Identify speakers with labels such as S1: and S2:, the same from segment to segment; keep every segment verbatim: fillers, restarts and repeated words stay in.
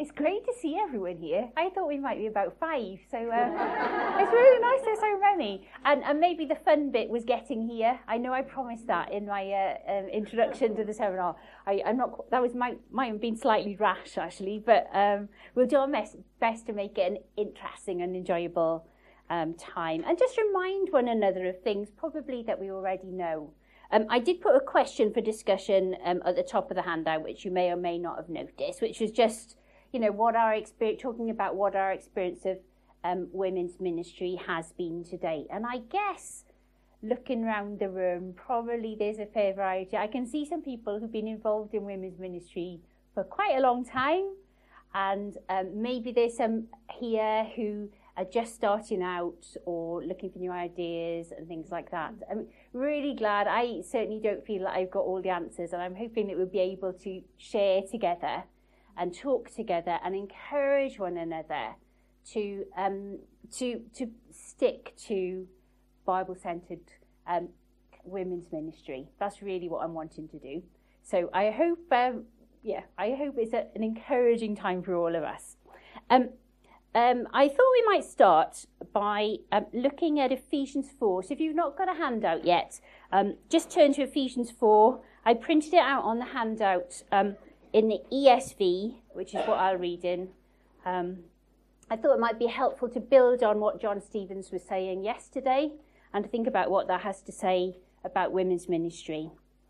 S1: it's great to see everyone here. I thought we might be about five, so uh, it's really nice there's so many. And, and maybe the fun bit was getting here. I know I promised that in my uh, um, introduction to the seminar. I, I'm not. That was might might have been slightly rash actually, but um, we'll do our best, best to make it an interesting and enjoyable um, time, and just remind one another of things probably that we already know. Um, I did put a question for discussion um, at the top of the handout, which you may or may not have noticed, which was just, you know, what our experience, talking about what our experience of um, women's ministry has been to date. And I guess, looking around the room, probably there's a fair variety. I can see some people who've been involved in women's ministry for quite a long time, and um, maybe there's some here who are just starting out or looking for new ideas and things like that. I'm really glad. I certainly don't feel like I've got all the answers, and I'm hoping that we'll be able to share together and talk together and encourage one another to um, to to stick to Bible-centred um, women's ministry. That's really what I'm wanting to do. So I hope, um, yeah, I hope it's a, an encouraging time for all of us. Um, Um, I thought we might start by um, looking at Ephesians four. So if you've not got a handout yet, um, just turn to Ephesians four. I printed it out on the handout um, in the E S V, which is what I'll read in. Um, I thought it might be helpful to build on what John Stevens was saying yesterday and to think about what that has to say about women's ministry.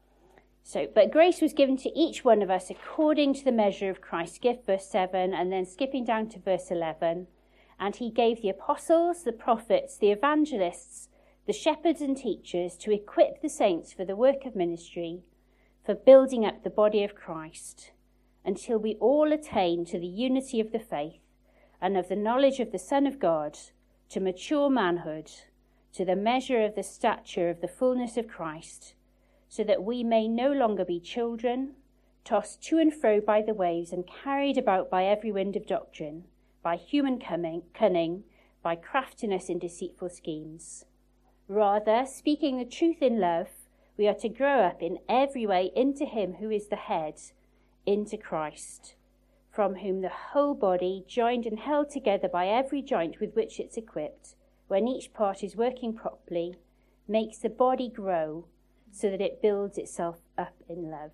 S1: So, but grace was given to each one of us according to the measure of Christ's gift, verse seven, and then skipping down to verse eleven. And he gave the apostles, the prophets, the evangelists, the shepherds and teachers to equip the saints for the work of ministry, for building up the body of Christ, until we all attain to the unity of the faith and of the knowledge of the Son of God, to mature manhood, to the measure of the stature of the fullness of Christ, so that we may no longer be children, tossed to and fro by the waves and carried about by every wind of doctrine, by human cunning, by craftiness in deceitful schemes. Rather, speaking the truth in love, we are to grow up in every way into him who is the head, into Christ, from whom the whole body, joined and held together by every joint with which it's equipped, when each part is working properly, makes the body grow, so that it builds itself up in love.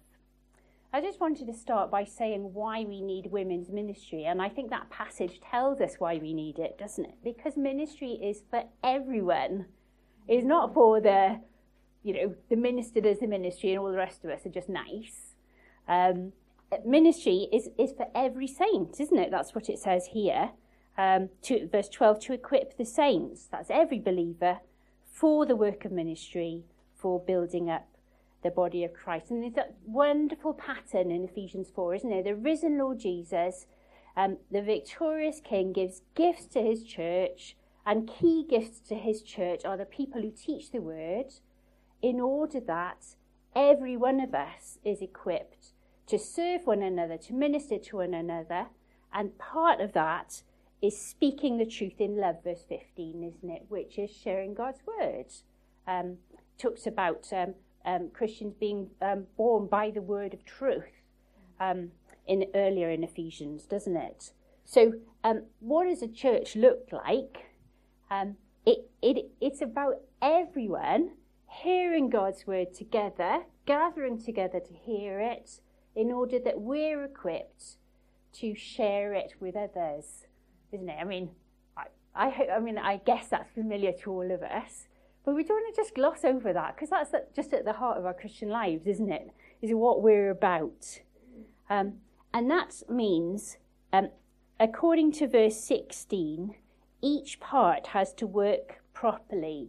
S1: I just wanted to start by saying why we need women's ministry, and I think that passage tells us why we need it, doesn't it? Because ministry is for everyone. It's not for the, you know, the minister does the ministry and all the rest of us are just nice. Um, ministry is, is for every saint, isn't it? That's what it says here. Um, to, verse twelve, to equip the saints, that's every believer, for the work of ministry, for building up the body of Christ. And there's that wonderful pattern in Ephesians four, isn't there? The risen Lord Jesus, um, the victorious King, gives gifts to his church, and key gifts to his church are the people who teach the word, in order that every one of us is equipped to serve one another, to minister to one another, and part of that is speaking the truth in love, verse fifteen, isn't it? Which is sharing God's word. Um, talks about um, um, Christians being um, born by the word of truth um, in earlier in Ephesians, doesn't it? So um, what does a church look like? Um, it, it It's about everyone hearing God's word together, gathering together to hear it, in order that we're equipped to share it with others, isn't it? I mean, I, I, hope, I mean, I guess that's familiar to all of us. But we don't want to just gloss over that, because that's just at the heart of our Christian lives, isn't it? Is what we're about. Um, and that means, um, according to verse sixteen, each part has to work properly.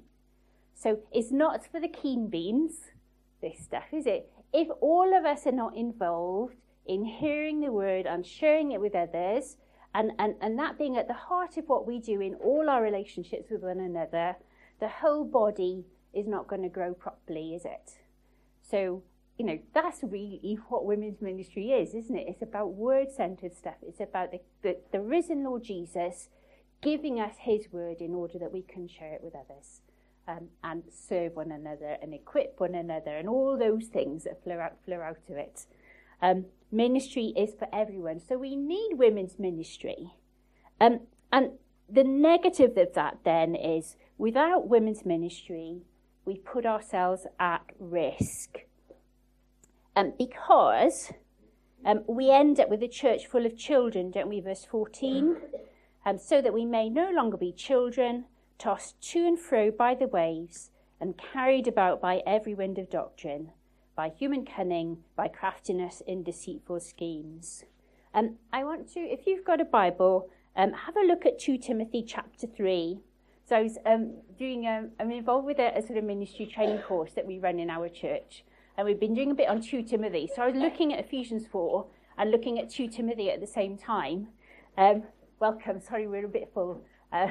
S1: So it's not for the keen beans, this stuff, is it? If all of us are not involved in hearing the word and sharing it with others, and, and, and that being at the heart of what we do in all our relationships with one another, the whole body is not going to grow properly, is it? So, you know, that's really what women's ministry is, isn't it? It's about word-centered stuff. It's about the, the, the risen Lord Jesus giving us his word in order that we can share it with others, um, and serve one another and equip one another and all those things that flow out, flow out of it. Um, ministry is for everyone. So we need women's ministry. Um, and the negative of that then is, without women's ministry, we put ourselves at risk. Um, because um, we end up with a church full of children, don't we? Verse fourteen. Um, so that we may no longer be children, tossed to and fro by the waves, and carried about by every wind of doctrine, by human cunning, by craftiness in deceitful schemes. Um, I want to, if you've got a Bible, um, have a look at Second Timothy chapter three. So I was um, doing, a, I'm involved with a, a sort of ministry training course that we run in our church, and we've been doing a bit on Second Timothy. So I was looking at Ephesians four and looking at Second Timothy at the same time. Um, welcome, sorry we're a bit full. Uh,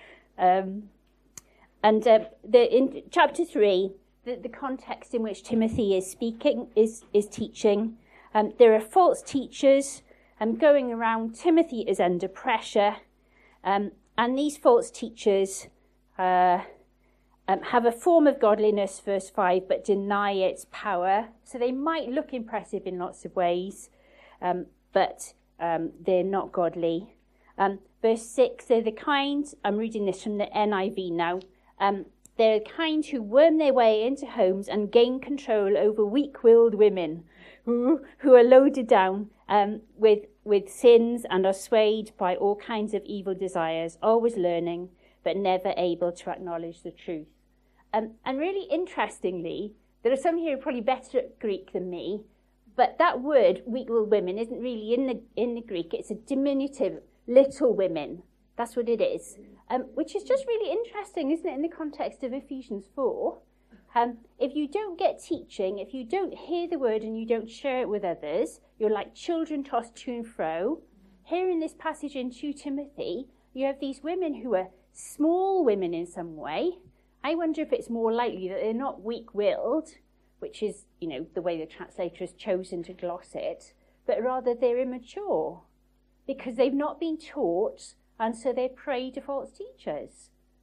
S1: um, and uh, the, in chapter three, the, the context in which Timothy is speaking, is, is teaching, um, there are false teachers um, going around. Timothy is under pressure, um, and these false teachers uh, um, have a form of godliness, verse five, but deny its power. So they might look impressive in lots of ways, um, but um, they're not godly. Um, verse six, they're the kind, I'm reading this from the N I V now, um, they're the kind who worm their way into homes and gain control over weak-willed women who, who are loaded down um, with, with sins and are swayed by all kinds of evil desires, always learning, but never able to acknowledge the truth. Um, and really interestingly, there are some here who are probably better at Greek than me, but that word, weak-willed women, isn't really in the, in the Greek. It's a diminutive, little women. That's what it is. Um, which is just really interesting, isn't it, in the context of Ephesians four? Um, if you don't get teaching, if you don't hear the word and you don't share it with others, you're like children tossed to and fro. Here in this passage in Second Timothy, you have these women who are small women in some way. I wonder if it's more likely that they're not weak-willed, which is, you know, the way the translator has chosen to gloss it, but rather they're immature because they've not been taught, and so they're prey to false teachers.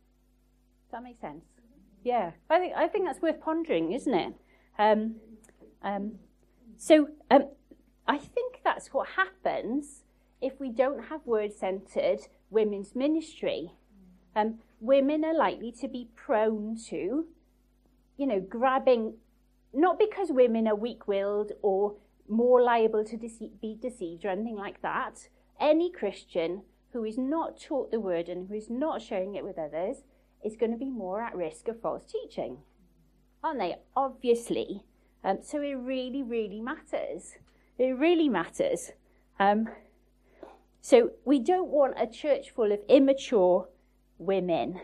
S1: Does that make sense? Yeah, I think I think that's worth pondering, isn't it? Um, um, so um, I think that's what happens if we don't have word-centred women's ministry. Um, women are likely to be prone to, you know, grabbing, not because women are weak-willed or more liable to dece- be deceived or anything like that. Any Christian who is not taught the word and who is not sharing it with others is going to be more at risk of false teaching, aren't they? Obviously. Um, so it really, really matters. It really matters. Um, so we don't want a church full of immature women.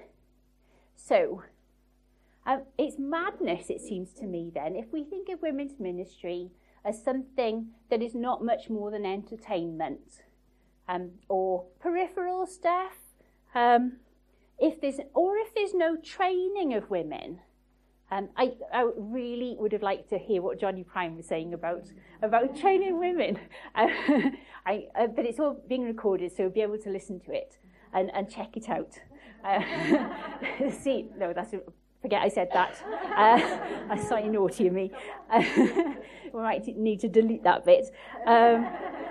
S1: So um, it's madness, it seems to me, then, if we think of women's ministry as something that is not much more than entertainment. Um, or peripheral stuff, um, if there's or if there's no training of women. Um, I, I really would have liked to hear what Johnny Prime was saying about about training women. Uh, I, uh, but it's all being recorded, so you'll be able to listen to it and, and check it out. Uh, see, no, that's a, forget I said that. Uh, that's slightly naughty of me. Uh, we might need to delete that bit. Um,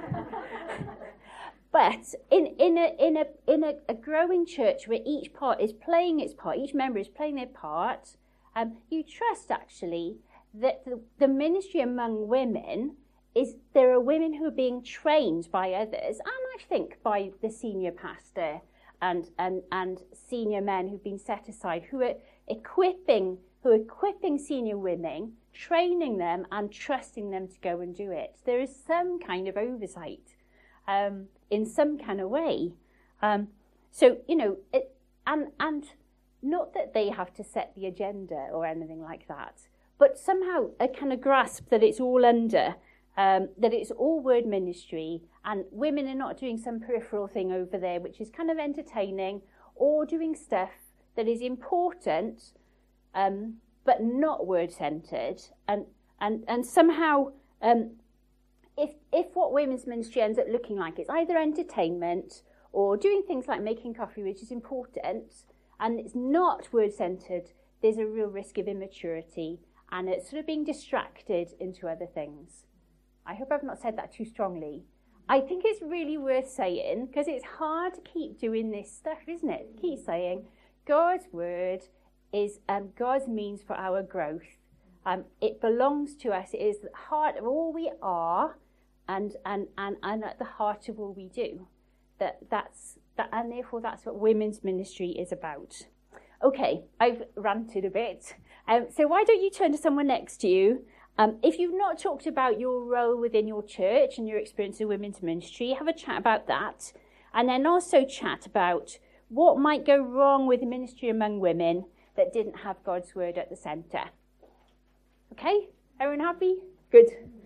S1: But in, in, a, in, a, in a, a growing church where each part is playing its part, each member is playing their part, um, you trust actually that the, the ministry among women is there are women who are being trained by others, and I think by the senior pastor and, and, and senior men who've been set aside, who are equipping, who are equipping senior women, training them and trusting them to go and do it. There is some kind of oversight. Um, in some kind of way. Um, so, you know, it, and and not that they have to set the agenda or anything like that, but somehow a kind of grasp that it's all under, um, that it's all word ministry, and women are not doing some peripheral thing over there, which is kind of entertaining, or doing stuff that is important, um, but not word-centred, and, and, and somehow... Um, If if what women's ministry ends up looking like is either entertainment or doing things like making coffee, which is important, and it's not word-centred, there's a real risk of immaturity and it's sort of being distracted into other things. I hope I've not said that too strongly. I think it's really worth saying, because it's hard to keep doing this stuff, isn't it? Keep saying, God's word is um, God's means for our growth. Um, it belongs to us. It is the heart of all we are, and and and, and at the heart of all we do. That that's that, and therefore that's what women's ministry is about. Okay, I've ranted a bit. Um, so why don't you turn to someone next to you? Um, if you've not talked about your role within your church and your experience of women's ministry, have a chat about that. And then also chat about what might go wrong with the ministry among women that didn't have God's word at the centre. Okay? Everyone happy? Good.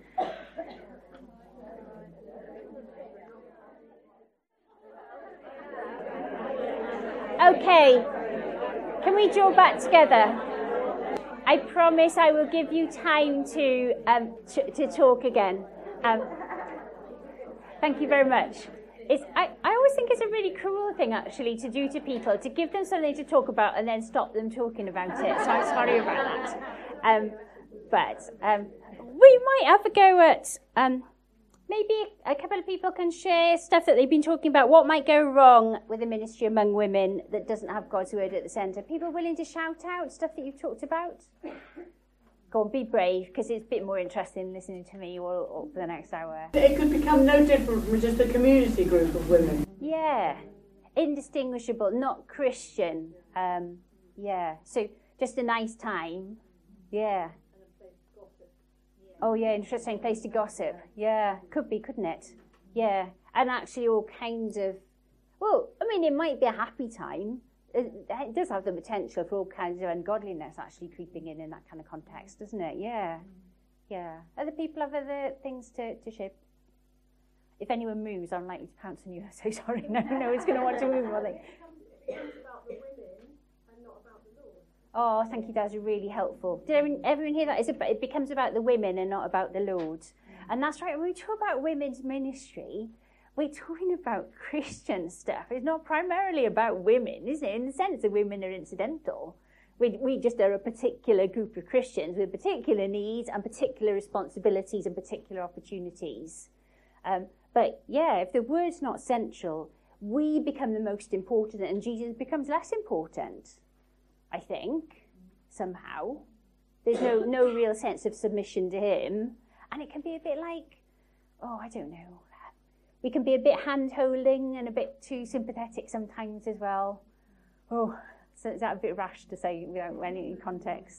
S1: Okay. Can we draw back together? I promise I will give you time to um, to, to talk again. Um, thank you very much. It's, I, I always think it's a really cruel thing, actually, to do to people, to give them something to talk about and then stop them talking about it. So I'm sorry about that. Um, but um, we might have a go at... Um, Maybe a couple of people can share stuff that they've been talking about. What might go wrong with the ministry among women that doesn't have God's word at the centre? People willing to shout out stuff that you've talked about? Go on, be brave, because it's a bit more interesting listening to me all, all for the next hour.
S2: It could become no different from just a community group of women.
S1: Yeah, indistinguishable, not Christian. Um, yeah, so just a nice time. Yeah. Oh, yeah, interesting place to gossip. Yeah, could be, couldn't it? Yeah, and actually all kinds of... Well, I mean, it might be a happy time. It, it does have the potential for all kinds of ungodliness actually creeping in in that kind of context, doesn't it? Yeah, yeah. Other people have other things to, to share. If anyone moves, I'm likely to pounce on you. So sorry, no, no one's going to want to move, are they? Oh, thank you, that's really helpful. Did everyone, everyone hear that? It's about, it becomes about the women and not about the Lord. And that's right, when we talk about women's ministry, we're talking about Christian stuff. It's not primarily about women, is it? In the sense that women are incidental. We, we just are a particular group of Christians with particular needs and particular responsibilities and particular opportunities. Um, but yeah, if the word's not central, we become the most important and Jesus becomes less important. I think, somehow. There's no, no real sense of submission to him. And it can be a bit like, oh, I don't know. We can be a bit hand-holding and a bit too sympathetic sometimes as well. Oh, so is that a bit rash to say without any context?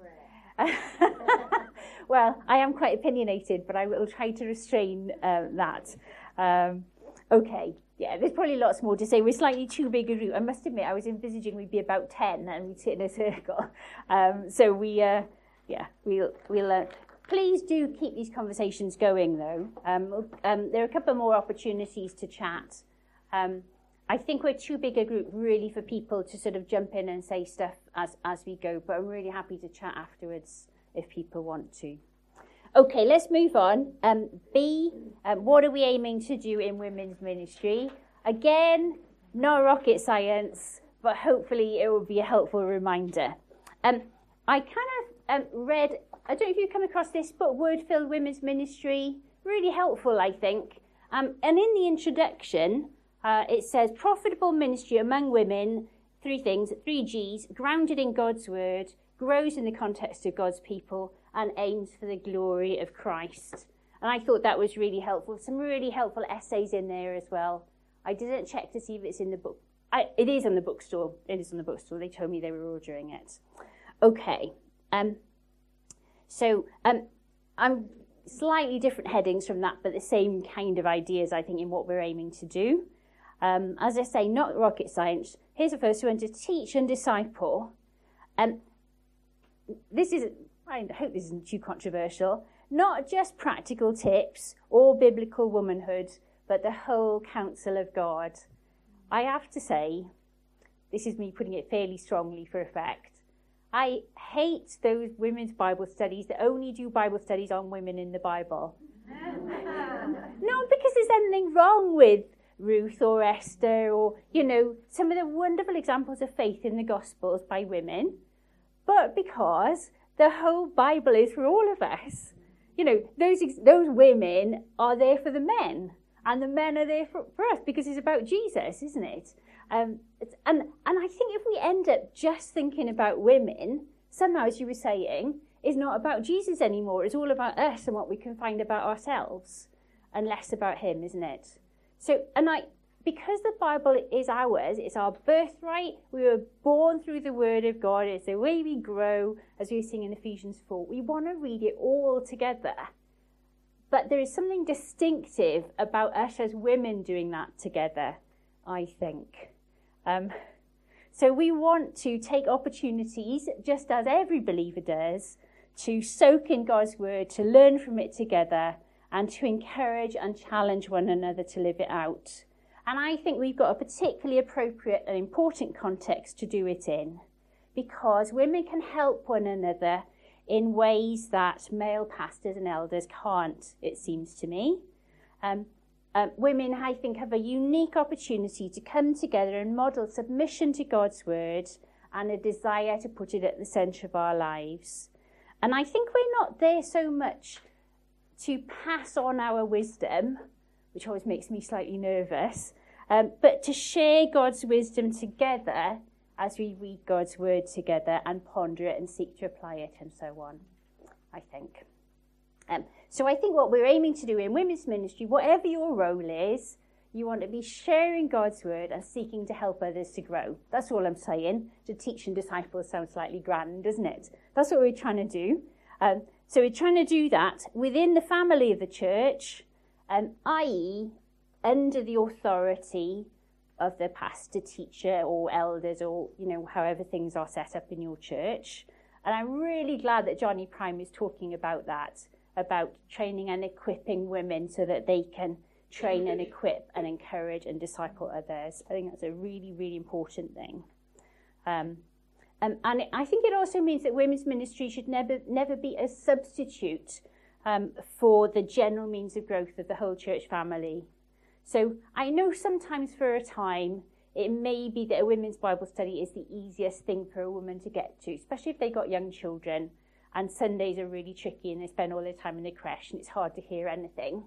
S1: Well, I am quite opinionated, but I will try to restrain uh, that. Um, okay. Yeah, there's probably lots more to say. We're slightly too big a group. I must admit, I was envisaging we'd be about ten and we'd sit in a circle. Um, so we, uh, yeah, we'll, we'll. Uh, please do keep these conversations going, though. Um, um, there are a couple more opportunities to chat. Um, I think we're too big a group, really, for people to sort of jump in and say stuff as as we go. But I'm really happy to chat afterwards if people want to. Okay, let's move on. Um, B, um, what are we aiming to do in women's ministry? Again, not rocket science, but hopefully it will be a helpful reminder. Um, I kind of um, read, I don't know if you've come across this book, Word-Filled Women's Ministry. Really helpful, I think. Um, and in the introduction, uh, it says, profitable ministry among women, three things, three G's, grounded in God's word, grows in the context of God's people, and aims for the glory of Christ. And I thought that was really helpful. Some really helpful essays in there as well. I didn't check to see if it's in the book. I, it is on the bookstore. It is on the bookstore. They told me they were ordering it. Okay. Um, so um, I'm slightly different headings from that, but the same kind of ideas, I think, in what we're aiming to do. Um, as I say, not rocket science. Here's the first one, to teach and disciple. Um, this is... I hope this isn't too controversial, not just practical tips or biblical womanhood, but the whole counsel of God. I have to say, this is me putting it fairly strongly for effect, I hate those women's Bible studies that only do Bible studies on women in the Bible. Not because there's anything wrong with Ruth or Esther or, you know, some of the wonderful examples of faith in the Gospels by women, but because the whole Bible is for all of us. you know, those those women are there for the men, and the men are there for, for us, because it's about Jesus, isn't it? Um, it's, and, and I think if we end up just thinking about women, somehow, as you were saying, it's not about Jesus anymore. It's all about us and what we can find about ourselves, and less about him, isn't it? So, and I, because the Bible is ours, it's our birthright, we were born through the Word of God, it's the way we grow, as we sing in Ephesians four, we want to read it all together. But there is something distinctive about us as women doing that together, I think. Um, so we want to take opportunities, just as every believer does, to soak in God's Word, to learn from it together, and to encourage and challenge one another to live it out. And I think we've got a particularly appropriate and important context to do it in, because women can help one another in ways that male pastors and elders can't, it seems to me. Um, um, women, I think, have a unique opportunity to come together and model submission to God's word and a desire to put it at the centre of our lives. And I think we're not there so much to pass on our wisdom, which always makes me slightly nervous, um, but to share God's wisdom together as we read God's word together and ponder it and seek to apply it and so on, I think. Um, so I think what we're aiming to do in women's ministry, whatever your role is, you want to be sharing God's word and seeking to help others to grow. That's all I'm saying. To teach and disciple sounds slightly grand, doesn't it? That's what we're trying to do. Um, so we're trying to do that within the family of the church, um, that is under the authority of the pastor, teacher, or elders, or, you know, however things are set up in your church. And I'm really glad that Johnny Prime is talking about that, about training and equipping women so that they can train and equip and encourage and disciple others. I think that's a really, really important thing. Um, um, and it, I think it also means that women's ministry should never, never be a substitute um, for the general means of growth of the whole church family. So I know sometimes for a time it may be that a women's Bible study is the easiest thing for a woman to get to, especially if they got young children and Sundays are really tricky and they spend all their time in the creche and it's hard to hear anything.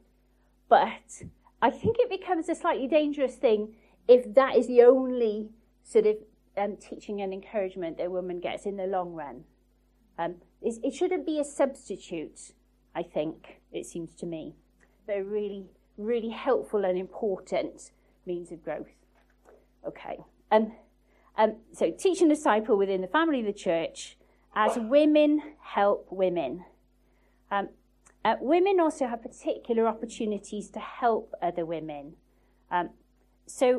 S1: But I think it becomes a slightly dangerous thing if that is the only sort of um, teaching and encouragement that a woman gets in the long run. Um, it shouldn't be a substitute, I think, it seems to me, but a really, really helpful and important means of growth. Okay, um, um, so teach and disciple within the family of the church as women help women. Um, Uh, women also have particular opportunities to help other women. Um, so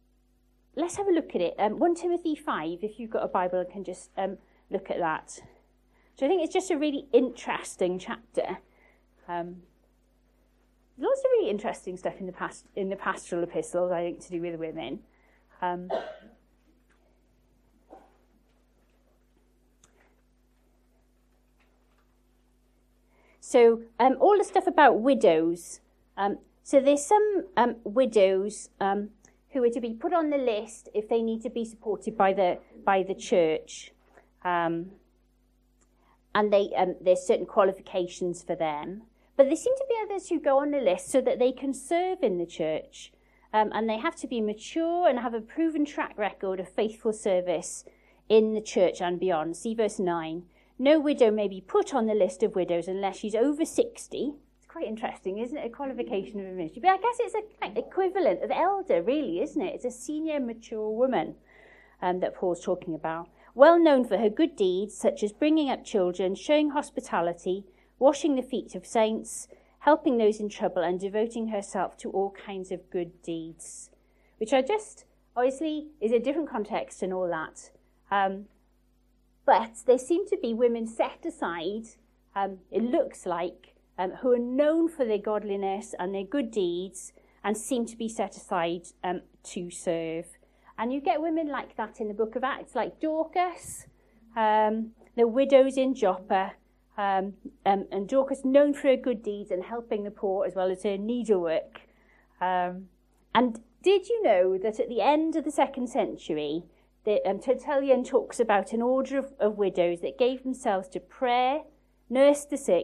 S1: let's have a look at it. Um, First Timothy five, if you've got a Bible, I can just um, look at that. So I think it's just a really interesting chapter. Um, lots of really interesting stuff in the past in the pastoral epistles, I think, to do with women. Um, So um, all the stuff about widows. Um, so there's some um, widows um, who are to be put on the list if they need to be supported by the by the church, um, and they um, there's certain qualifications for them. But there seem to be others who go on the list so that they can serve in the church, um, and they have to be mature and have a proven track record of faithful service in the church and beyond. See verse nine. No widow may be put on the list of widows unless she's over sixty. It's quite interesting, isn't it? A qualification of a ministry. But I guess it's a kind of equivalent of elder, really, isn't it? It's a senior, mature woman um, that Paul's talking about. Well known for her good deeds, such as bringing up children, showing hospitality, washing the feet of saints, helping those in trouble, and devoting herself to all kinds of good deeds. Which I just, obviously, is a different context and all that. Um, But there seem to be women set aside, um, it looks like, um, who are known for their godliness and their good deeds and seem to be set aside um, to serve. And you get women like that in the book of Acts, like Dorcas, um, the widows in Joppa, um, um, and Dorcas known for her good deeds and helping the poor as well as her needlework. Um, and did you know that at the end of the second century, The, um, Tertullian talks about an order of, of widows that gave themselves to prayer, nursed the sick,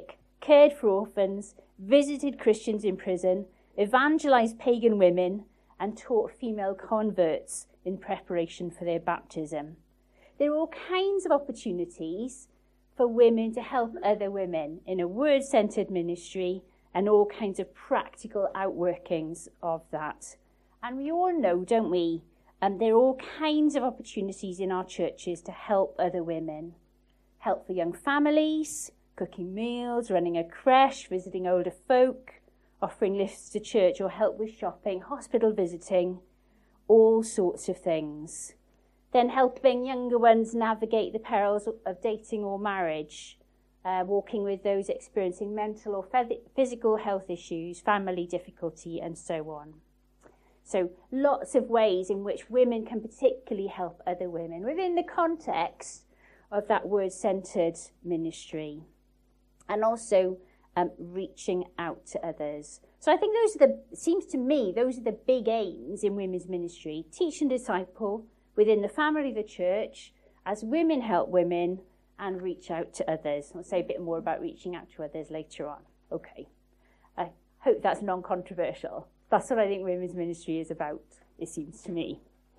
S1: cared for orphans, visited Christians in prison, evangelized pagan women, and taught female converts in preparation for their baptism. There are all kinds of opportunities for women to help other women in a word-centered ministry, and all kinds of practical outworkings of that. And we all know, don't we, um, there are all kinds of opportunities in our churches to help other women. Help for young families, cooking meals, running a creche, visiting older folk, offering lifts to church, or help with shopping, hospital visiting, all sorts of things. Then helping younger ones navigate the perils of dating or marriage, uh, walking with those experiencing mental or physical health issues, family difficulty, and so on. So lots of ways in which women can particularly help other women within the context of that word-centered ministry, and also um, reaching out to others. So I think those are the, it seems to me, those are the big aims in women's ministry: teach and disciple within the family of the church, as women help women, and reach out to others. I'll say a bit more about reaching out to others later on. Okay. I hope that's non-controversial. That's what I think women's ministry is about, it seems to me.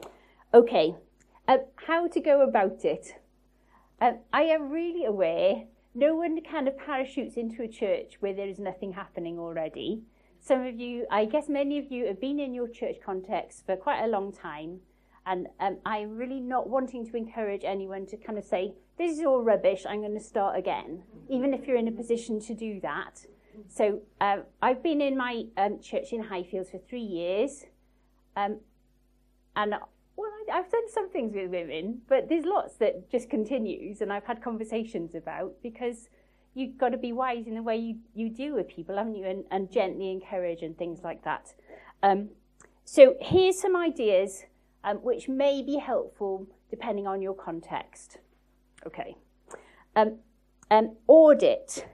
S1: Okay. Uh, how to go about it. Uh, I am really aware no one kind of parachutes into a church where there is nothing happening already. Some of you, I guess many of you have been in your church context for quite a long time, and um, I'm really not wanting to encourage anyone to kind of say, this is all rubbish, I'm going to start again, even if you're in a position to do that. So uh, I've been in my um, church in Highfields for three years, um, and well, I, I've done some things with women, but there's lots that just continues, and I've had conversations about, because you've got to be wise in the way you, you deal with people, haven't you, and, and gently encourage and things like that. Um, so here's some ideas um, which may be helpful depending on your context. Okay. Um, um, audit.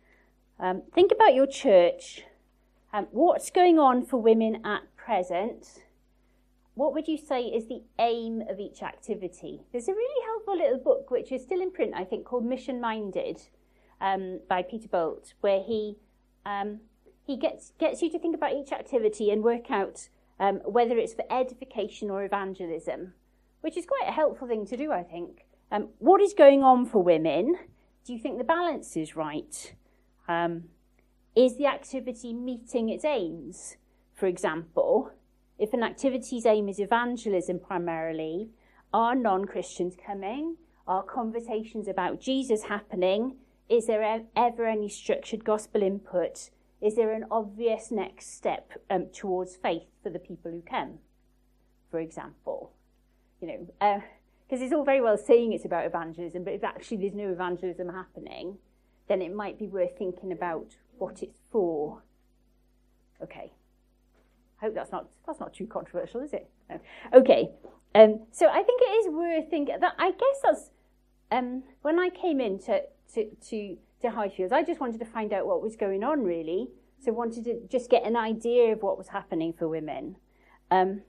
S1: Um, think about your church. Um, what's going on for women at present? What would you say is the aim of each activity? There's a really helpful little book which is still in print, I think, called Mission Minded, um, by Peter Bolt, where he um, he gets gets you to think about each activity and work out um, whether it's for edification or evangelism, which is quite a helpful thing to do, I think. Um, what is going on for women? Do you think the balance is right? Um, is the activity meeting its aims? For example, if an activity's aim is evangelism primarily, are non-Christians coming? Are conversations about Jesus happening? Is there ever any structured gospel input? Is there an obvious next step um, towards faith for the people who come, for example? You know, uh, because it's all very well saying it's about evangelism, but if actually there's no evangelism happening, then it might be worth thinking about what it's for. Okay. I hope that's not that's not too controversial, is it? No. Okay. Um, so I think it is worth thinking. That I guess that's um, when I came into to to to Highfields, I just wanted to find out what was going on, really. So wanted to just get an idea of what was happening for women, um,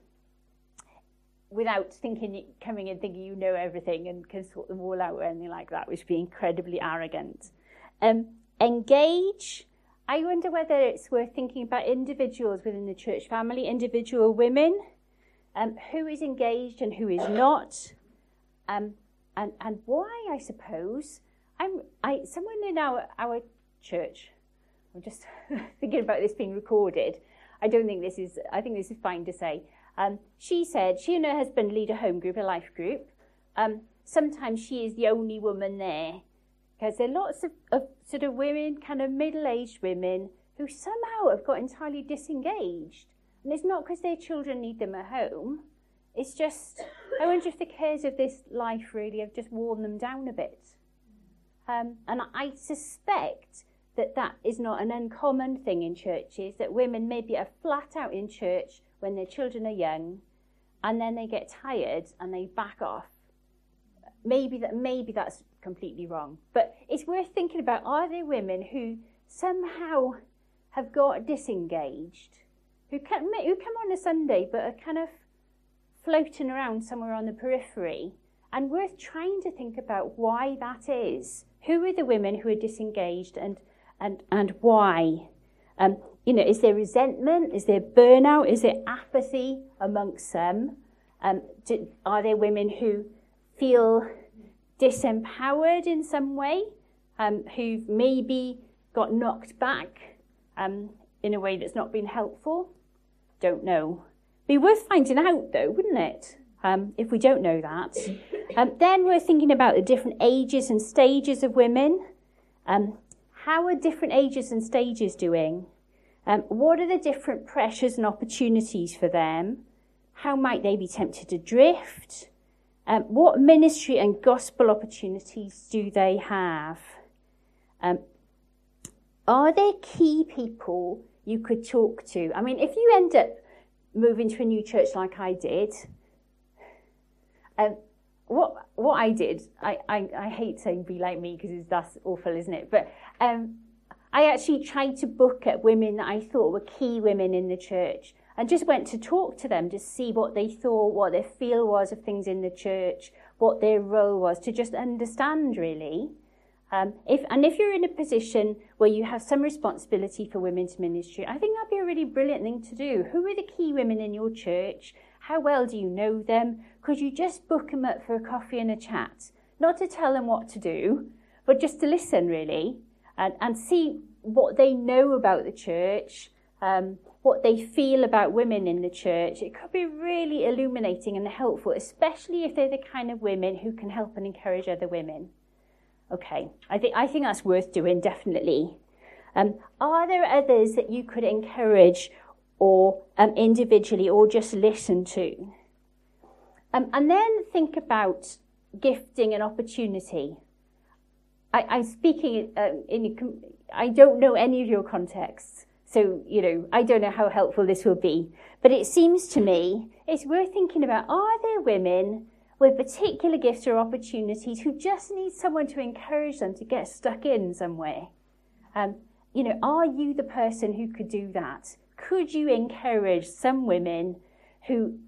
S1: without thinking, coming in thinking you know everything and can sort them all out or anything like that, which would be incredibly arrogant. Um, engage. I wonder whether it's worth thinking about individuals within the church family, individual women, um, who is engaged and who is not, um, and and why, I suppose. I'm I someone in our our church. I'm just thinking about this being recorded. I don't think this is. I think this is fine to say. Um, she said she and her husband lead a home group, a life group. Um, sometimes she is the only woman there, because there are lots of, of sort of women, kind of middle-aged women, who somehow have got entirely disengaged. And it's not because their children need them at home. It's just, I wonder if the cares of this life really have just worn them down a bit. Um, and I suspect that that is not an uncommon thing in churches, that women maybe are flat out in church when their children are young, and then they get tired and they back off. Maybe that maybe that's completely wrong. But it's worth thinking about, are there women who somehow have got disengaged, who can, who come on a Sunday but are kind of floating around somewhere on the periphery, and worth trying to think about why that is. Who are the women who are disengaged, and and, and why? Um, you know, is there resentment? Is there burnout? Is there apathy amongst some? Um, do, are there women who feel disempowered in some way, um, who've maybe got knocked back um, in a way that's not been helpful? Don't know. Be worth finding out, though, wouldn't it? Um, if we don't know that. Um, then we're thinking about the different ages and stages of women. Um, how are different ages and stages doing? Um, what are the different pressures and opportunities for them? How might they be tempted to drift? Um, what ministry and gospel opportunities do they have? Um, are there key people you could talk to? I mean, if you end up moving to a new church like I did, um, what what I did, I, I, I hate saying be like me because that's awful, isn't it? But um, I actually tried to book at women that I thought were key women in the church and just went to talk to them to see what they thought, what their feel was of things in the church, what their role was, to just understand, really. Um, if and if you're in a position where you have some responsibility for women's ministry, I think that'd be a really brilliant thing to do. Who are the key women in your church? How well do you know them? Could you just book them up for a coffee and a chat? Not to tell them what to do, but just to listen, really, and, and see what they know about the church, um, what they feel about women in the church. It could be really illuminating and helpful, especially if they're the kind of women who can help and encourage other women. Okay, I think I think that's worth doing, definitely. Um, are there others that you could encourage or um, individually or just listen to? Um, and then think about gifting and opportunity. I, I'm speaking um, in, I don't know any of your contexts, so, you know, I don't know how helpful this will be. But it seems to me it's worth thinking about, are there women with particular gifts or opportunities who just need someone to encourage them to get stuck in somewhere? Um, you know, are you the person who could do that? Could you encourage some women who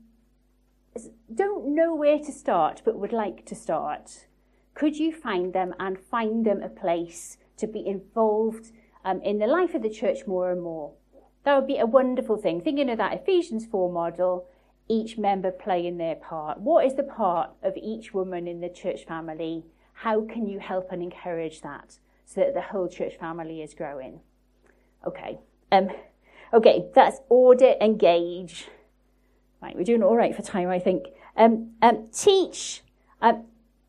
S1: don't know where to start but would like to start? Could you find them and find them a place to be involved um, in the life of the church more and more? That would be a wonderful thing. Thinking of that Ephesians four model, each member playing their part. What is the part of each woman in the church family? How can you help and encourage that so that the whole church family is growing? Okay. Um, okay, that's order, engage. Right, we're doing all right for time, I think. Um, um, teach. Um,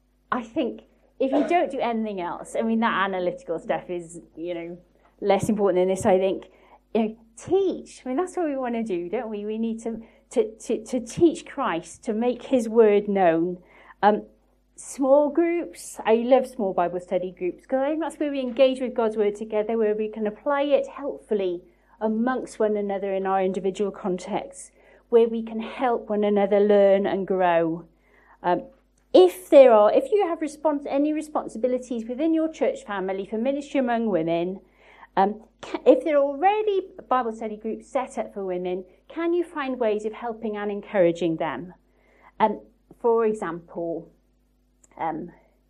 S1: I think if you don't do anything else, I mean, that analytical stuff is, you know, less important than this, I think. You know, teach. I mean, that's what we want to do, don't we? We need to to, to, to teach Christ, to make his word known. Um, small groups. I love small Bible study groups because I think that's where we engage with God's word together, where we can apply it helpfully amongst one another in our individual contexts, where we can help one another learn and grow. Um, if there are, if you have respons- any responsibilities within your church family for ministry among women, um, can, if there are already Bible study groups set up for women, can you find ways of helping and encouraging them? Um, for example, um,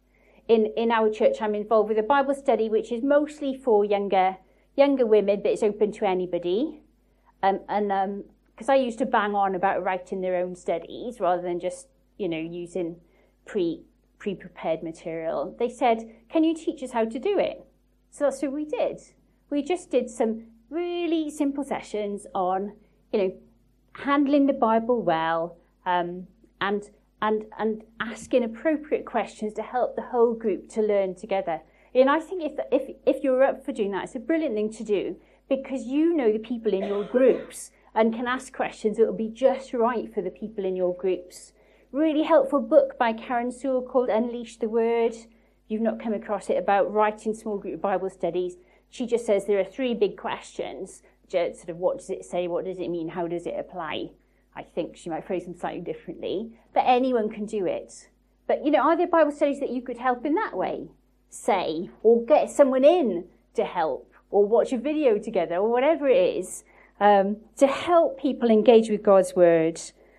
S1: in in our church, I'm involved with a Bible study which is mostly for younger younger women, but it's open to anybody. Um, and um, because I used to bang on about writing their own studies rather than just, you know, using pre pre-prepared material, they said, "Can you teach us how to do it?" So that's what we did. We just did some really simple sessions on, you know, handling the Bible well, um, and and and asking appropriate questions to help the whole group to learn together. And I think if if if you're up for doing that, it's a brilliant thing to do because you know the people in your groups and can ask questions that will be just right for the people in your groups. Really helpful book by Karen Sewell called Unleash the Word. If you've not come across it, about writing small group Bible studies. She just says there are three big questions. Just sort of what does it say, what does it mean, how does it apply? I think she might phrase them slightly differently. But anyone can do it. But, you know, are there Bible studies that you could help in that way? Say, or get someone in to help, or watch a video together, or whatever it is, um, to help people engage with God's word.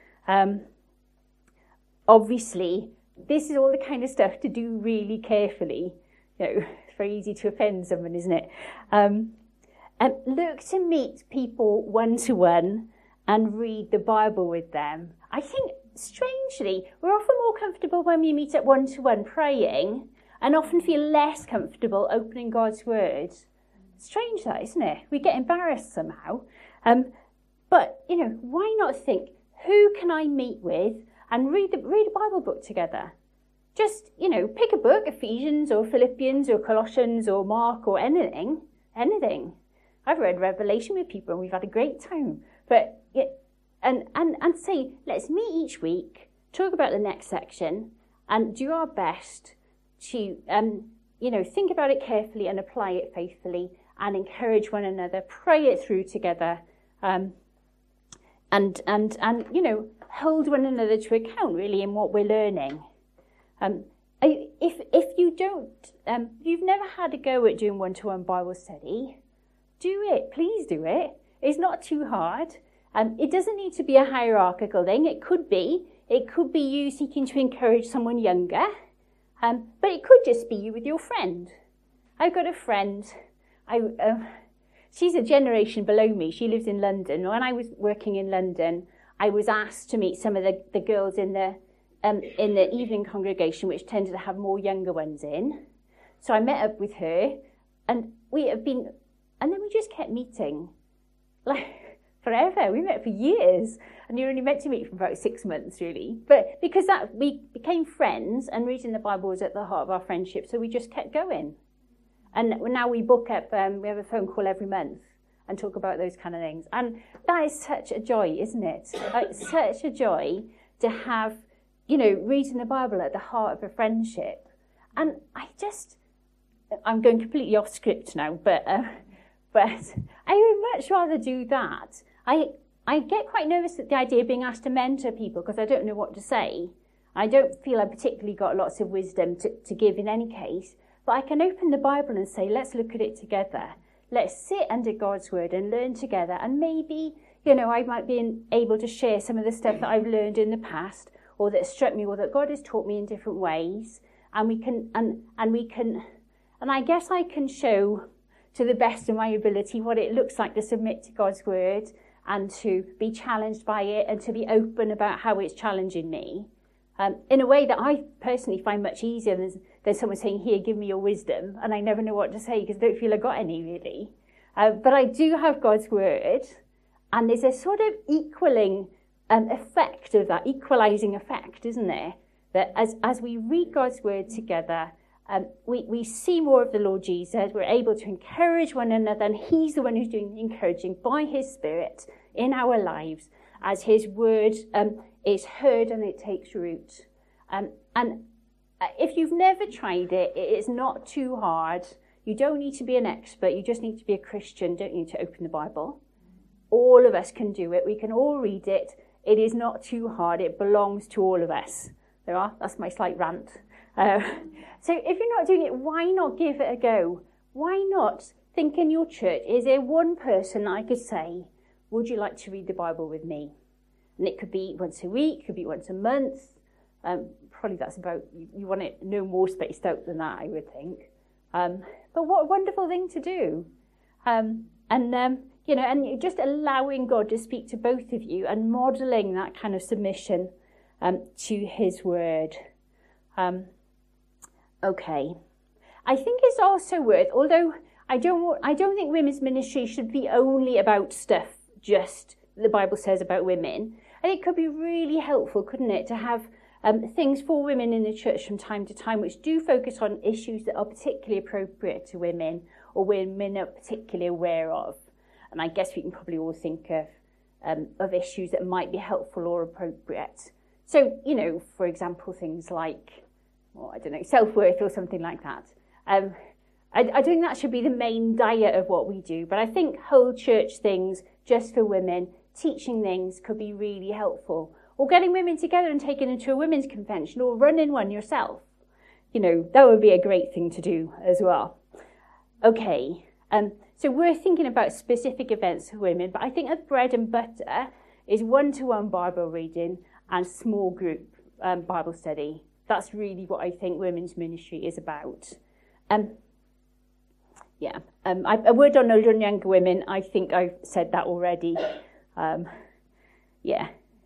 S1: Um, obviously, this is all the kind of stuff to do really carefully. You know, very easy to offend someone, isn't it? Um, and look to meet people one-to-one and read the Bible with them. I think, strangely, we're often more comfortable when we meet at one-to-one praying and often feel less comfortable opening God's Word. Strange that, isn't it? We get embarrassed somehow. Um, but, you know, why not think, who can I meet with and read the, read a Bible book together? Just, you know, pick a book, Ephesians or Philippians or Colossians or Mark or anything, anything. I've read Revelation with people and we've had a great time. But, yeah, and, and, and say, let's meet each week, talk about the next section, and do our best to, um, you know, think about it carefully and apply it faithfully and encourage one another, pray it through together, um, and, and, and, you know, hold one another to account, really, in what we're learning. Um, if, if you don't, um, you've never had a go at doing one-to-one Bible study, do it. Please do it. It's not too hard. Um, it doesn't need to be a hierarchical thing. It could be. It could be you seeking to encourage someone younger. Um, but it could just be you with your friend. I've got a friend. I, uh, she's a generation below me. She lives in London. When I was working in London, I was asked to meet some of the, the girls in the um, in the evening congregation, which tended to have more younger ones in. So I met up with her, and we have been, and then we just kept meeting, like forever. We met for years, and you're only meant to meet for about six months, really. But because that we became friends, and reading the Bible was at the heart of our friendship, so we just kept going. And now we book up, um, we have a phone call every month and talk about those kind of things. And that is such a joy, isn't it? It's such a joy to have, you know, reading the Bible at the heart of a friendship. And I just, I'm going completely off script now, but uh, but I would much rather do that. I I get quite nervous at the idea of being asked to mentor people because I don't know what to say. I don't feel I've particularly got lots of wisdom to, to give in any case. But I can open the Bible and say, let's look at it together. Let's sit under God's Word and learn together. And maybe, you know, I might be able to share some of the stuff that I've learned in the past, or that struck me, or that God has taught me in different ways. And we can, and and we can, and I guess I can show to the best of my ability what it looks like to submit to God's Word and to be challenged by it and to be open about how it's challenging me. Um, in a way that I personally find much easier than, than someone saying, here, give me your wisdom, and I never know what to say because I don't feel I've got any, really. Uh, but I do have God's Word, and there's a sort of equaling um, effect of that, equalising effect, isn't there? That as, as we read God's Word together, um, we, we see more of the Lord Jesus, we're able to encourage one another, and He's the one who's doing the encouraging by His Spirit in our lives as His Word um, is heard and it takes root. Um, and if you've never tried it, it is not too hard. You don't need to be an expert. You just need to be a Christian. Don't need to open the Bible. All of us can do it. We can all read it. It is not too hard. It belongs to all of us. There are. That's my slight rant. Uh, so if you're not doing it, why not give it a go? Why not think in your church, is there one person I could say, would you like to read the Bible with me? And it could be once a week, it could be once a month. Um, probably that's about, you, you want it no more spaced out than that, I would think. Um, but what a wonderful thing to do. Um, and, um, you know, and just allowing God to speak to both of you and modelling that kind of submission um, to His Word. Um, okay. I think it's also worth, although I don't, I don't think women's ministry should be only about stuff just the Bible says about women. And it could be really helpful, couldn't it, to have um, things for women in the church from time to time which do focus on issues that are particularly appropriate to women or women are particularly aware of. And I guess we can probably all think of um, of issues that might be helpful or appropriate. So, you know, for example, things like, well, I don't know, self-worth or something like that. Um, I, I don't think that should be the main diet of what we do, but I think whole church things just for women, teaching things could be really helpful. Or getting women together and taking them to a women's convention or running one yourself. You know, that would be a great thing to do as well. Okay, um, so we're thinking about specific events for women, but I think the bread and butter is one-to-one Bible reading and small group um, Bible study. That's really what I think women's ministry is about. Um, yeah. Um, I, a word on older and younger women, I think I've said that already. Um, yeah.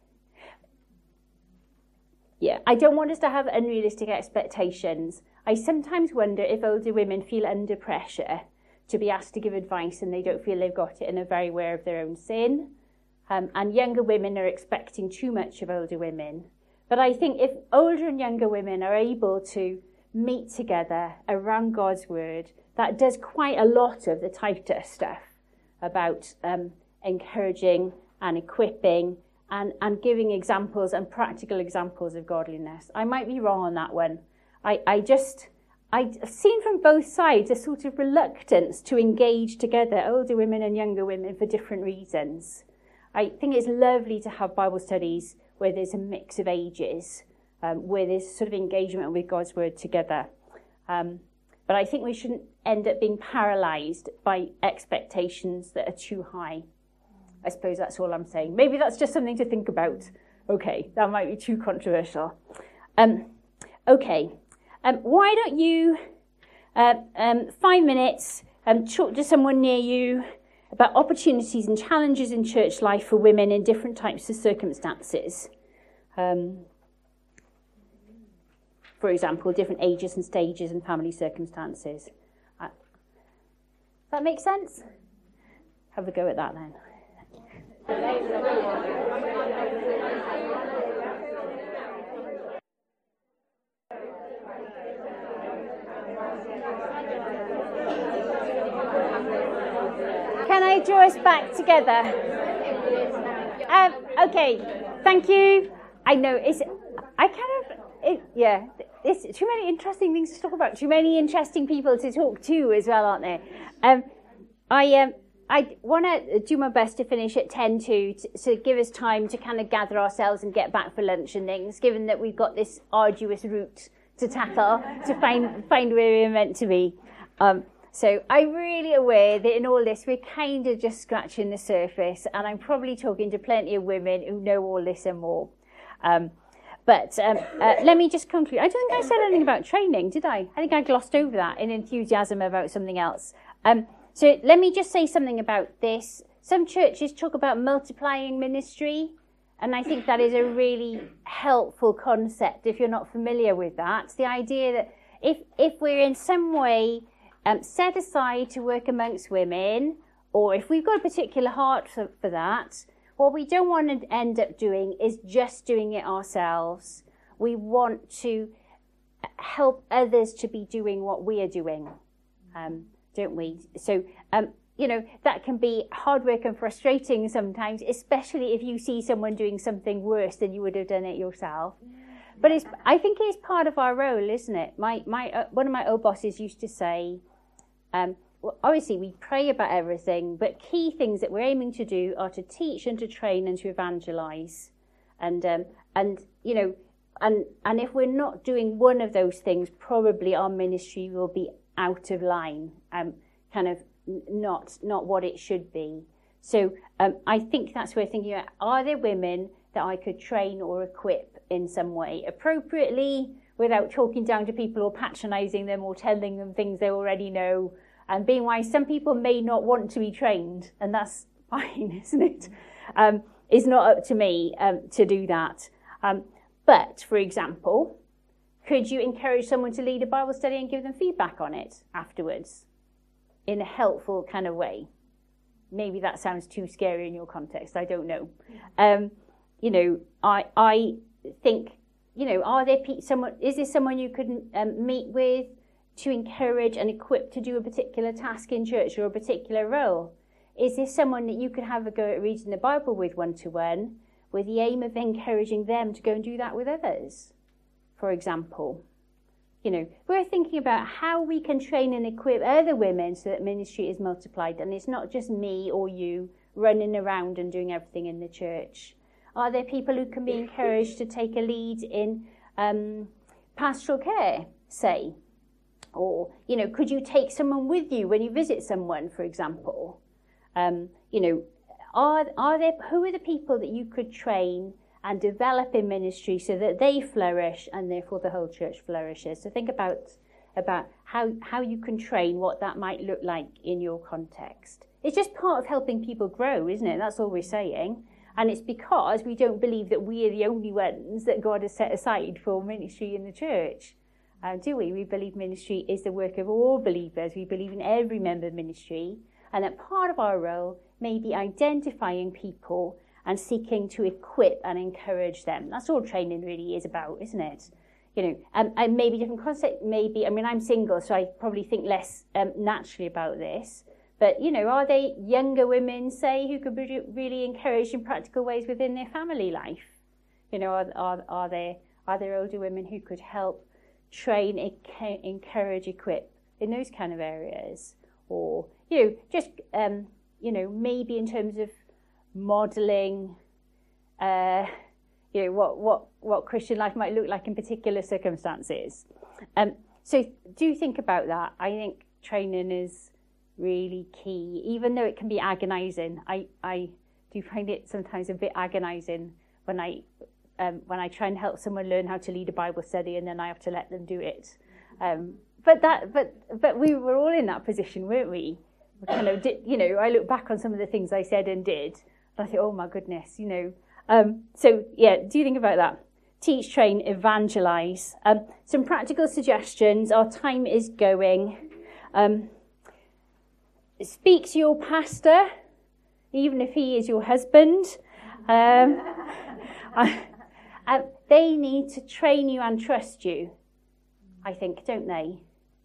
S1: Yeah, I don't want us to have unrealistic expectations. I sometimes wonder if older women feel under pressure to be asked to give advice and they don't feel they've got it and are very aware of their own sin. Um, and younger women are expecting too much of older women. But I think if older and younger women are able to meet together around God's word, that does quite a lot of the tighter stuff about um, encouraging and equipping and, and giving examples and practical examples of godliness. I might be wrong on that one. I, I just, I've seen from both sides a sort of reluctance to engage together, older women and younger women, for different reasons. I think it's lovely to have Bible studies where there's a mix of ages, um, where there's sort of engagement with God's word together. Um, but I think we shouldn't end up being paralysed by expectations that are too high. I suppose that's all I'm saying. Maybe that's just something to think about. Okay, that might be too controversial. Um, okay, um, why don't you, uh, um, five minutes, um, talk to someone near you about opportunities and challenges in church life for women in different types of circumstances. Um, for example, different ages and stages and family circumstances. Uh, does that make sense? Have a go at that then. Can I draw us back together? Um, okay, thank you. I know it's. I kind of. It, yeah, there's too many interesting things to talk about. Too many interesting people to talk to as well, aren't there? Um, I um. I want to do my best to finish at ten to, to give us time to kind of gather ourselves and get back for lunch and things, given that we've got this arduous route to tackle to find find where we're meant to be. Um, so I'm really aware that in all this, we're kind of just scratching the surface, and I'm probably talking to plenty of women who know all this and more. Um, but um, uh, let me just conclude. I don't think I said anything about training, did I? I think I glossed over that in enthusiasm about something else. Um, So let me just say something about this. Some churches talk about multiplying ministry, and I think that is a really helpful concept if you're not familiar with that. It's the idea that if, if we're in some way um, set aside to work amongst women, or if we've got a particular heart for, for that, what we don't want to end up doing is just doing it ourselves. We want to help others to be doing what we are doing. Um, don't we? So, um, you know, that can be hard work and frustrating sometimes, especially if you see someone doing something worse than you would have done it yourself. But it's, I think it's part of our role, isn't it? My, my, uh, one of my old bosses used to say, um, well, obviously we pray about everything, but key things that we're aiming to do are to teach and to train and to evangelize. And, um, and you know, and, and if we're not doing one of those things, probably our ministry will be out of line, um, kind of not not what it should be. So um, I think that's where thinking about, are there women that I could train or equip in some way appropriately without talking down to people or patronising them or telling them things they already know, and being wise, some people may not want to be trained, and that's fine, isn't it? Um, it's not up to me um, to do that. Um, but, for example, could you encourage someone to lead a Bible study and give them feedback on it afterwards in a helpful kind of way? Maybe that sounds too scary in your context. I don't know. Um, you know, I I think, you know, are there pe- someone? Is there someone you could um, meet with to encourage and equip to do a particular task in church or a particular role? Is there someone that you could have a go at reading the Bible with one to one, with the aim of encouraging them to go and do that with others? For example, you know, we're thinking about how we can train and equip other women so that ministry is multiplied, and it's not just me or you running around and doing everything in the church. Are there people who can be encouraged to take a lead in um, pastoral care, say? Or, you know, could you take someone with you when you visit someone, for example? Um, you know, are are there, who are the people that you could train and develop in ministry so that they flourish and therefore the whole church flourishes? So think about about how, how you can train, what that might look like in your context. It's just part of helping people grow, isn't it? That's all we're saying. And it's because we don't believe that we are the only ones that God has set aside for ministry in the church. Uh, do we? We believe ministry is the work of all believers. We believe in every member ministry. And that part of our role may be identifying people and seeking to equip and encourage them. That's all training really is about, isn't it? You know, um, and maybe different concept, maybe, I mean, I'm single, so I probably think less um, naturally about this. But, you know, are they younger women, say, who could be really encouraged in practical ways within their family life? You know, are, are, are, there, are there older women who could help train, encourage, equip in those kind of areas? Or, you know, just, um, you know, maybe in terms of modelling, uh, you know, what, what, what Christian life might look like in particular circumstances. Um, so do think about that. I think training is really key, even though it can be agonising. I, I do find it sometimes a bit agonising when I um, when I try and help someone learn how to lead a Bible study and then I have to let them do it. Um, but that but but we were all in that position, weren't we? We kind of did, you know, I look back on some of the things I said and did, and I think, oh my goodness, you know. Um, so yeah, do think about that. Teach, train, evangelise. Um, some practical suggestions. Our time is going. Um, Speak to your pastor, even if he is your husband. Um, I, I, they need to train you and trust you, I think, don't they?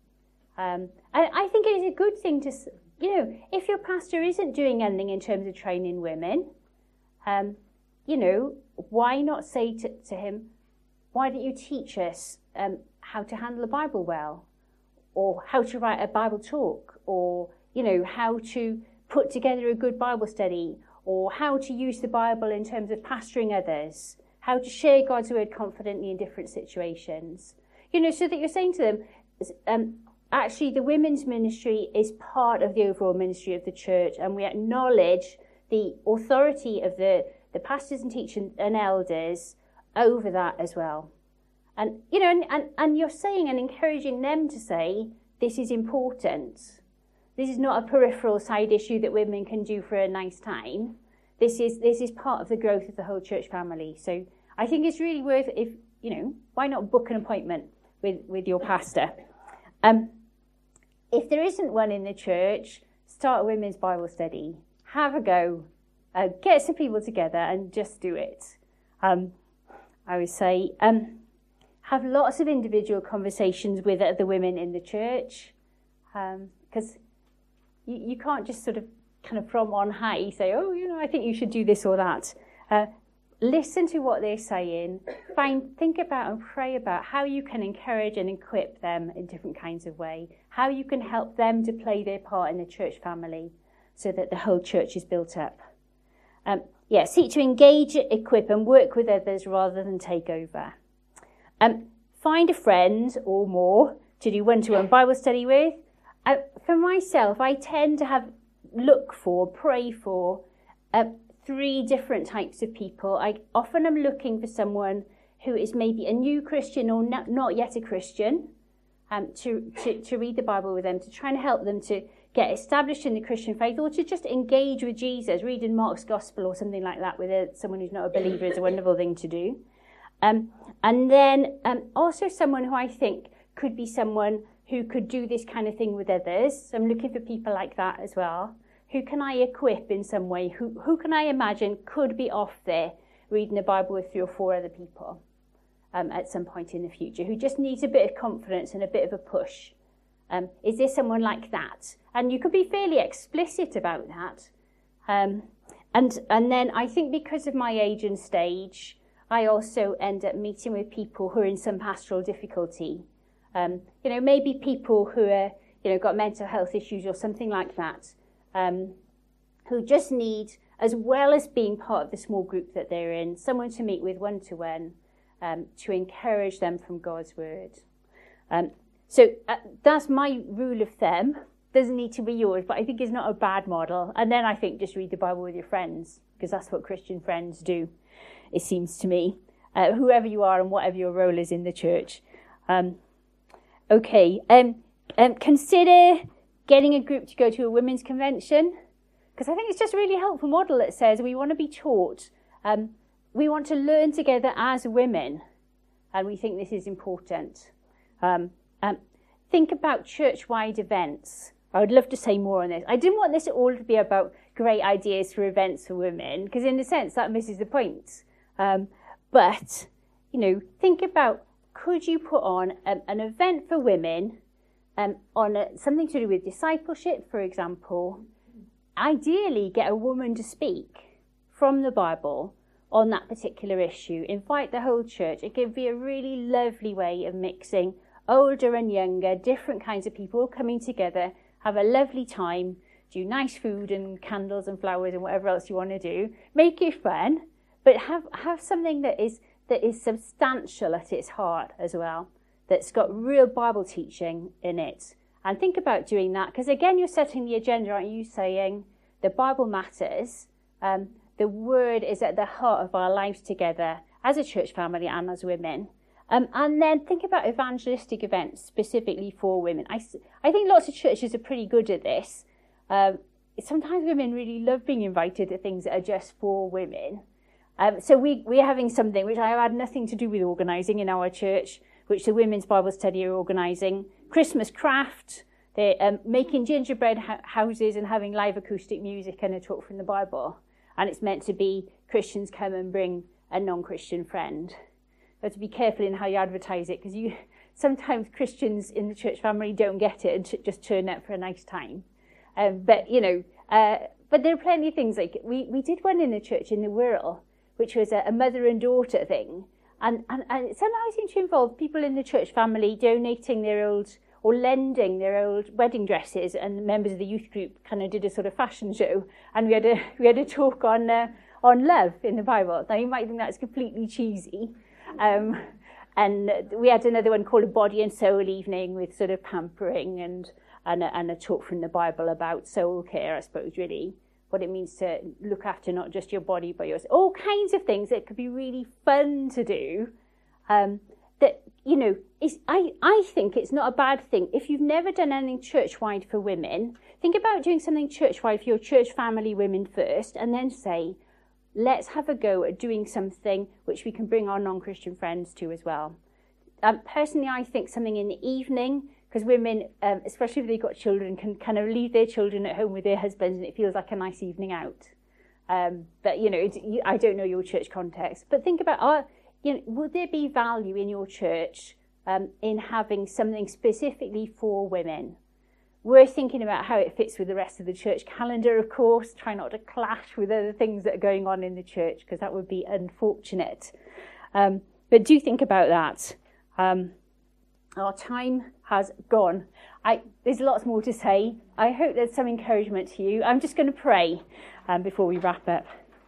S1: Um, I, I think it is a good thing to, you know, if your pastor isn't doing anything in terms of training women, um, you know, why not say to, to him, why don't you teach us um, how to handle the Bible well, or how to write a Bible talk, or you know, how to put together a good Bible study, or how to use the Bible in terms of pastoring others, how to share God's word confidently in different situations. You know, so that you're saying to them, um, actually the women's ministry is part of the overall ministry of the church, and we acknowledge the authority of the, the pastors and teachers and elders over that as well. And, you know, and, and, and you're saying and encouraging them to say, this is important. This is not a peripheral side issue that women can do for a nice time. This is this is part of the growth of the whole church family. So I think it's really worth, if you know, why not book an appointment with, with your pastor? Um, if there isn't one in the church, start a women's Bible study. Have a go. Uh, get some people together and just do it. Um, I would say um, have lots of individual conversations with other women in the church, because um, You, you can't just sort of kind of from on high say, oh, you know, I think you should do this or that. Uh, listen to what they're saying. Find, think about and pray about how you can encourage and equip them in different kinds of way. How you can help them to play their part in the church family so that the whole church is built up. Um, yeah, seek to engage, equip and work with others rather than take over. Um, find a friend or more to do one-to-one Bible study with. Uh, for myself, I tend to have look for, pray for uh, three different types of people. I often am looking for someone who is maybe a new Christian or not, not yet a Christian, um, to, to, to read the Bible with them, to try and help them to get established in the Christian faith, or to just engage with Jesus, reading Mark's Gospel or something like that with a, someone who's not a believer is a wonderful thing to do. Um, and then um, also someone who I think could be someone who could do this kind of thing with others. So I'm looking for people like that as well. Who can I equip in some way? Who, who can I imagine could be off there reading the Bible with three or four other people um, at some point in the future, who just needs a bit of confidence and a bit of a push? Um, is there someone like that? And you could be fairly explicit about that. Um, and, and then I think because of my age and stage, I also end up meeting with people who are in some pastoral difficulty. Um, you know, maybe people who are, you know, got mental health issues or something like that, um, who just need, as well as being part of the small group that they're in, someone to meet with one-to-one, um, to encourage them from God's word. Um, so uh, that's my rule of thumb. Doesn't need to be yours, but I think it's not a bad model. And then I think just read the Bible with your friends, because that's what Christian friends do, it seems to me, uh, whoever you are and whatever your role is in the church. Um, Okay, um, um, consider getting a group to go to a women's convention, because I think it's just a really helpful model that says we want to be taught, um, we want to learn together as women, and we think this is important. Um, um, think about church-wide events. I would love to say more on this. I didn't want this all to be about great ideas for events for women, because in a sense that misses the point. Um, but, you know, think about, could you put on um, an event for women um, on a, something to do with discipleship, for example? Ideally, get a woman to speak from the Bible on that particular issue. Invite the whole church. It could be a really lovely way of mixing older and younger, different kinds of people coming together, have a lovely time, do nice food and candles and flowers and whatever else you want to do. Make it fun, but have, have something that is that is substantial at its heart as well, that's got real Bible teaching in it. And think about doing that, because again, you're setting the agenda, aren't you, saying the Bible matters, um, the Word is at the heart of our lives together as a church family and as women. Um, and then think about evangelistic events specifically for women. I, I think lots of churches are pretty good at this. Um, sometimes women really love being invited to things that are just for women. Um, so we, we're having something which I have had nothing to do with organising in our church, which the Women's Bible Study are organising. Christmas craft, they're um, making gingerbread ha- houses and having live acoustic music and a talk from the Bible. And it's meant to be Christians come and bring a non-Christian friend. But to be careful in how you advertise it, because you sometimes Christians in the church family don't get it and t- just turn up for a nice time. Um, but, you know, uh, but there are plenty of things. Like we, we did one in the church in the Wirral, which was a, a mother and daughter thing. And, and, and it somehow seemed to involve people in the church family donating their old, or lending their old wedding dresses, and members of the youth group kind of did a sort of fashion show. And we had a, we had a talk on, uh, on love in the Bible. Now, you might think that's completely cheesy. Um, and we had another one called a body and soul evening with sort of pampering and, and, a, and a talk from the Bible about soul care, I suppose, really. What it means to look after not just your body, but yours. All kinds of things that could be really fun to do. Um, that, you know, is, I, I think it's not a bad thing. If you've never done anything church-wide for women, think about doing something church-wide for your church family women first, and then say, let's have a go at doing something which we can bring our non-Christian friends to as well. Um, personally, I think something in the evening, because women, um, especially if they've got children, can kind of leave their children at home with their husbands, and it feels like a nice evening out. Um, but, you know, it, you, I don't know your church context. But think about, uh, you know, would there be value in your church um, in having something specifically for women? We're thinking about how it fits with the rest of the church calendar, of course. Try not to clash with other things that are going on in the church, because that would be unfortunate. Um, but do think about that. Um, our time has gone. I, there's lots more to say. I hope there's some encouragement to you. I'm just going to pray um, before we wrap up.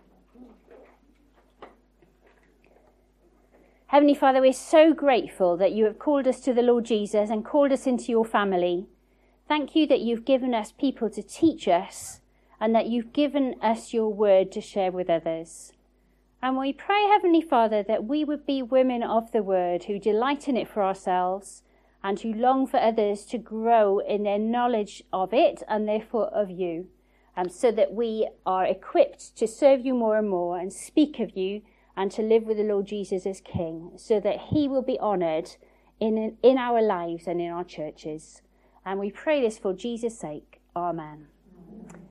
S1: Heavenly Father, we're so grateful that you have called us to the Lord Jesus and called us into your family. Thank you that you've given us people to teach us, and that you've given us your word to share with others. And we pray, Heavenly Father, that we would be women of the word who delight in it for ourselves and who long for others to grow in their knowledge of it and therefore of you, um, so that we are equipped to serve you more and more and speak of you and to live with the Lord Jesus as King, so that he will be honoured in, in our lives and in our churches. And we pray this for Jesus' sake. Amen.